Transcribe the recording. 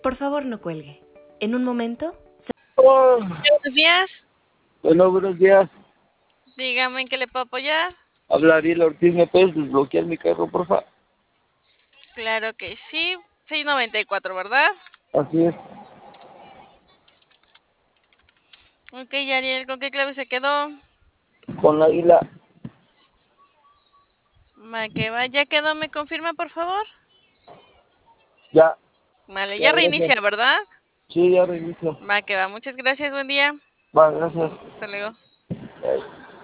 Por favor, no cuelgue. En un momento. Oh, Buenos días. bueno, buenos días. Dígame en qué le puedo apoyar. Habla Ariel Ortiz, ¿me puedes desbloquear mi carro, porfa? Claro que sí. 694, ¿verdad? Así es, Ok, Ariel, ¿con qué clave se quedó? con la águila. Va que va, ya quedó, ¿me confirma, por favor? Ya, Vale, ya, ya gracias. reinicia, ¿verdad? Sí, ya reinicio. Va que va, muchas gracias, buen día. Va, gracias. Hasta luego. Bye.